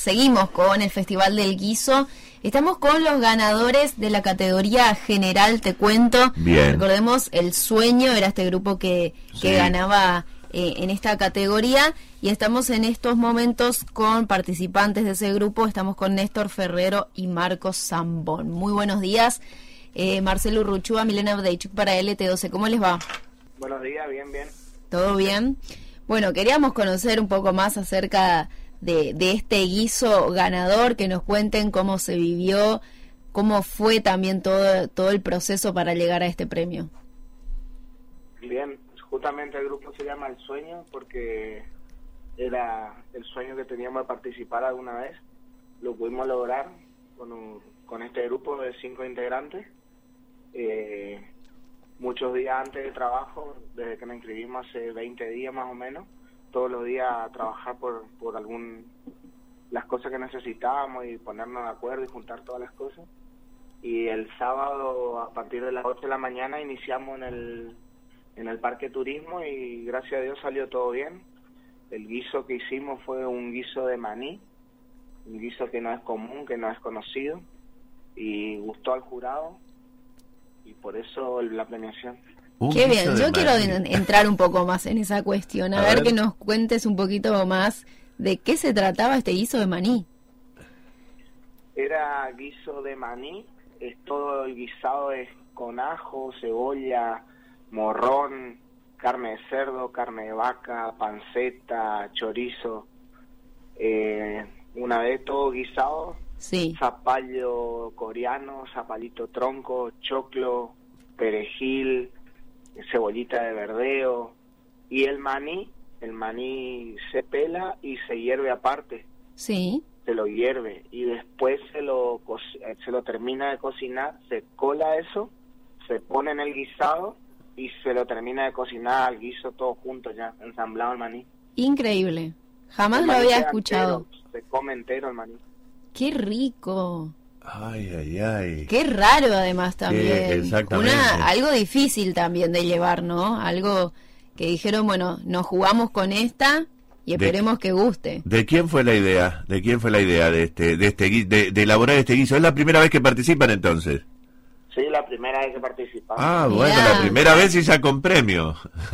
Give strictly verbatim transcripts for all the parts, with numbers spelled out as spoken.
seguimos con el Festival del Guiso. Estamos con los ganadores de la categoría general, te cuento. Bien. Recordemos, El Sueño era este grupo que, que sí. ganaba eh, en esta categoría. Y estamos en estos momentos con participantes de ese grupo. Estamos con Néstor Ferrero y Marcos Zambón. Muy buenos días. Eh, Marcelo Urruchúa, Milena Abdeichuk para L T doce. ¿Cómo les va? Buenos días, bien, bien. ¿Todo bien? Bueno, queríamos conocer un poco más acerca de, de este guiso ganador, que nos cuenten cómo se vivió, cómo fue también todo, todo el proceso para llegar a este premio. Bien, justamente el grupo se llama El Sueño porque era el sueño que teníamos de participar alguna vez. Lo pudimos lograr con, un, con este grupo de cinco integrantes. Eh, muchos días antes de trabajo, desde que nos inscribimos hace veinte días más o menos, todos los días a trabajar por, por algún las cosas que necesitábamos y ponernos de acuerdo y juntar todas las cosas. Y el sábado a partir de las ocho de la mañana iniciamos en el en el Parque Turismo y gracias a Dios salió todo bien. El guiso que hicimos fue un guiso de maní, un guiso que no es común, que no es conocido, y gustó al jurado y por eso la premiación. Un Qué guiso bien, de yo quiero maní. en- entrar un poco más en esa cuestión, a, A ver, ver. que nos cuentes un poquito más de qué se trataba este guiso de maní. Era guiso de maní, es todo el guisado es con ajo, cebolla, morrón, carne de cerdo, carne de vaca, panceta, chorizo, eh, una vez todo guisado, Sí, zapallo coreano, zapallito tronco, choclo, perejil, cebollita de verdeo, y el maní, el maní se pela y se hierve aparte, sí, se lo hierve y después se lo co- se lo termina de cocinar, se cola eso, se pone en el guisado y se lo termina de cocinar al guiso todo junto ya, ensamblado el maní. increíble. Jamás El lo maní había queda escuchado. entero, se come entero el maní. Qué rico. Ay, ay, ay. Qué raro además también. exactamente. Una, algo difícil también de llevar, ¿no? Algo que dijeron, bueno, nos jugamos con esta y De- esperemos que guste. ¿De quién fue la idea? ¿De quién fue la idea de este, de este, gui- de, de elaborar este guiso? ¿Es la primera vez que participan entonces? Sí, la primera vez que participamos. Ah, Mirá. bueno, la primera vez y ya con premio.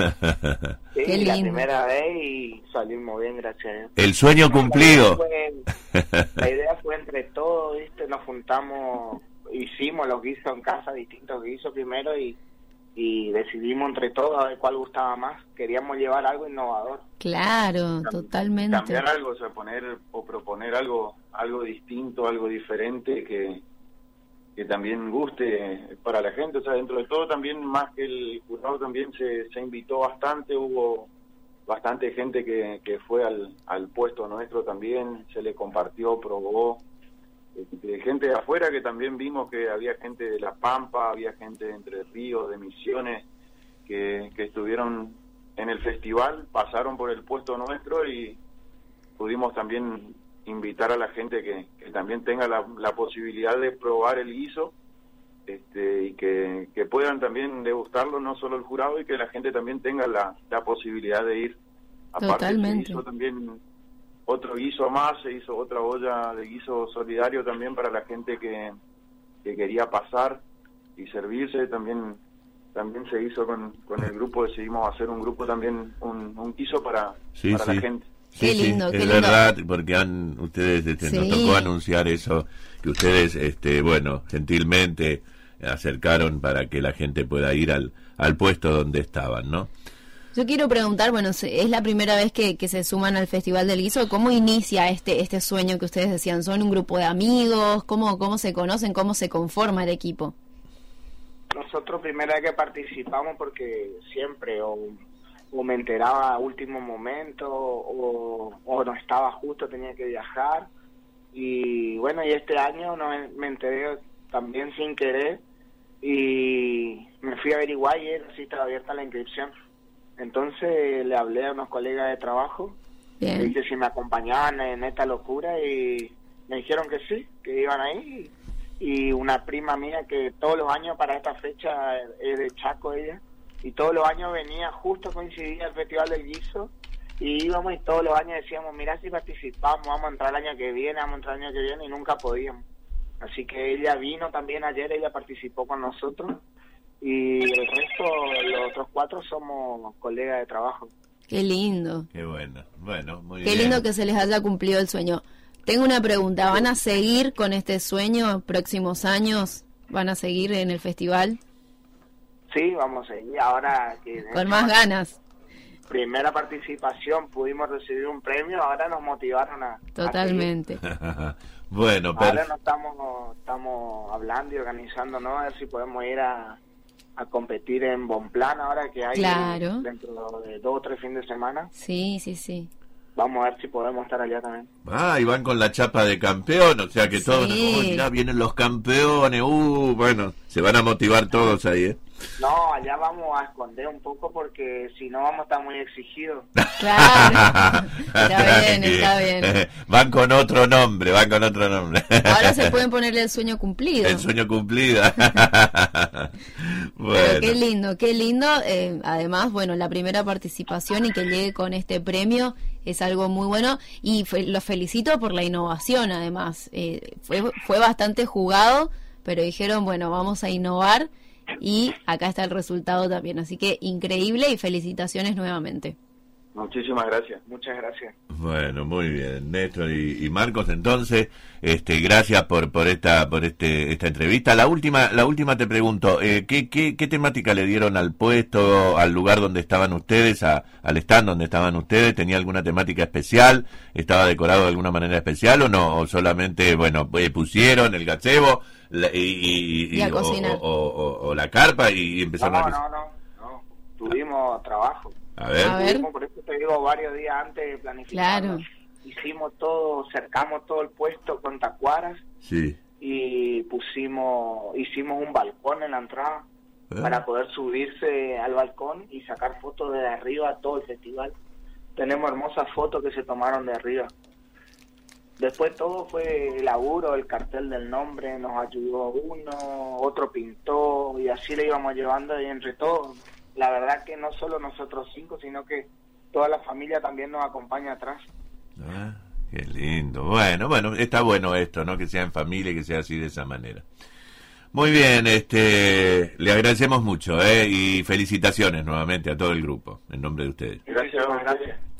Sí, Qué la lindo. primera vez y salimos bien, gracias a Dios. El sueño La cumplido. idea fue- La idea fue entre todos, ¿viste? Nos juntamos, hicimos los guisos en casa, distintos guisos primero y, y decidimos entre todos a ver cuál gustaba más. Queríamos llevar algo innovador. Claro, Cam- totalmente. Cambiar algo, o sea, poner o proponer algo algo distinto, algo diferente que, que también guste para la gente. O sea, dentro de todo también, más que el jurado, también se, se invitó bastante, hubo bastante gente que, que fue al, al puesto nuestro también, se le compartió, probó. Este, gente de afuera que también vimos que había gente de La Pampa, había gente de Entre Ríos, de Misiones, que, que estuvieron en el festival, pasaron por el puesto nuestro y pudimos también invitar a la gente que, que también tenga la, la posibilidad de probar el guiso, este, y que, que puedan también degustarlo, no solo el jurado, y que la gente también tenga la, la posibilidad de ir. Aparte Totalmente. se hizo también otro guiso más, se hizo otra olla de guiso solidario también para la gente que, que quería pasar y servirse. También también se hizo con, con el grupo, decidimos hacer un grupo también, un, un guiso para, Sí, para sí. la gente. Sí, Qué sí, lindo, qué es lindo. verdad, porque han ustedes este, nos Sí. tocó anunciar eso, que ustedes, este, bueno, gentilmente acercaron para que la gente pueda ir al, al puesto donde estaban, ¿no? Yo quiero preguntar, bueno, se- es la primera vez que, que se suman al Festival del Guiso. ¿Cómo inicia este este sueño que ustedes decían? ¿Son un grupo de amigos? ¿Cómo, cómo se conocen? ¿Cómo se conforma el equipo? Nosotros primera vez que participamos porque siempre o, o me enteraba a último momento o, o no estaba justo, tenía que viajar y bueno, y este año no me, me enteré también sin querer y me fui a averiguar y era, sí estaba abierta la inscripción. Entonces le hablé a unos colegas de trabajo, le Bien. dije si me acompañaban en esta locura y me dijeron que sí, que iban ahí. Y una prima mía que todos los años para esta fecha es de Chaco ella, y todos los años venía, justo coincidía el Festival del Guiso, Y íbamos y todos los años decíamos, mira si participamos, vamos a entrar el año que viene, vamos a entrar el año que viene, y nunca podíamos. Así que ella vino también ayer, ella participó con nosotros, y el resto, los otros cuatro, somos colegas de trabajo. Qué lindo. Qué bueno, bueno, muy Qué bien. lindo que se les haya cumplido el sueño. Tengo una pregunta, ¿van a seguir con este sueño próximos años? ¿Van a seguir en el festival? Sí, vamos a seguir. Ahora que Con más ganas. Primera participación, pudimos recibir un premio, ahora nos motivaron a... Totalmente. A bueno, ahora pero... nos estamos, estamos hablando y organizándonos a ver si podemos ir a, a competir en Bonplan ahora que hay Claro. dentro de dos o tres fines de semana. Sí, sí, sí. Vamos a ver si podemos estar allá también. Ah, y van con la chapa de campeón, o sea que Sí. todos, oh, ya vienen los campeones, uh, bueno, se van a motivar todos ahí, ¿eh? No, allá vamos a esconder un poco porque si no vamos a estar muy exigidos. Claro. Está bien, está bien. Van con otro nombre, van con otro nombre. Ahora se pueden ponerle el sueño cumplido. El sueño cumplido. Bueno. Pero qué lindo, qué lindo. Eh, además, bueno, la primera participación y que llegue con este premio es algo muy bueno. Y fe los felicito por la innovación, además. Eh, fue, fue bastante jugado, pero dijeron, bueno, vamos a innovar. Y acá está el resultado también. Así que increíble y felicitaciones nuevamente. Muchísimas gracias. Muchas gracias. Bueno, muy bien, Néstor y, y Marcos, entonces, este, gracias por por esta por este esta entrevista. La última la última te pregunto, eh, ¿qué, qué qué temática le dieron al puesto, al lugar donde estaban ustedes, a, al stand donde estaban ustedes? ¿Tenía alguna temática especial? ¿Estaba decorado de alguna manera especial o no? ¿O solamente, bueno, eh, pusieron el gazebo la, y, y, Y a o, cocinar. o, o, o la carpa y, y No, empezaron no, a... no, no, no. Tuvimos trabajo. A ver. A ver. Tuvimos, por eso te digo, varios días antes de planificar. Claro. Hicimos todo, cercamos todo el puesto con tacuaras Sí. y pusimos, hicimos un balcón en la entrada Ah. para poder subirse al balcón y sacar fotos de arriba a todo el festival. Tenemos hermosas fotos que se tomaron de arriba. Después todo fue laburo, el cartel del nombre nos ayudó uno, otro pintó y así le íbamos llevando y entre todos. La verdad que no solo nosotros cinco, sino que toda la familia también nos acompaña atrás. Ah, qué lindo. Bueno, bueno, está bueno esto, ¿no? Que sea en familia y que sea así de esa manera. Muy bien, este, le agradecemos mucho, ¿eh? Y felicitaciones nuevamente a todo el grupo, en nombre de ustedes. Gracias, gracias.